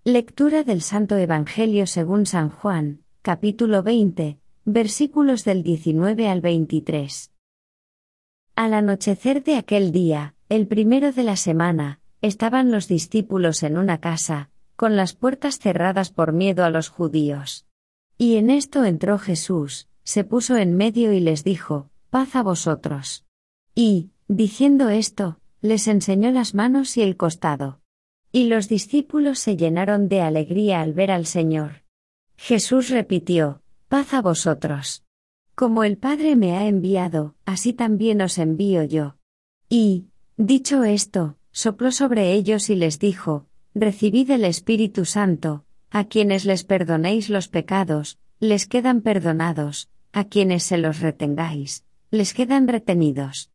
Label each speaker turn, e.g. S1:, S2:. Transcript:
S1: Lectura del Santo Evangelio según San Juan, capítulo 20, versículos del 19 al 23. Al anochecer de aquel día, el primero de la semana, estaban los discípulos en una casa, con las puertas cerradas por miedo a los judíos. Y en esto entró Jesús, se puso en medio y les dijo: «Paz a vosotros». Y, diciendo esto, les enseñó las manos y el costado. Y los discípulos se llenaron de alegría al ver al Señor. Jesús repitió: «Paz a vosotros. Como el Padre me ha enviado, así también os envío yo». Y, dicho esto, sopló sobre ellos y les dijo: «Recibid el Espíritu Santo. A quienes les perdonéis los pecados, les quedan perdonados; a quienes se los retengáis, les quedan retenidos».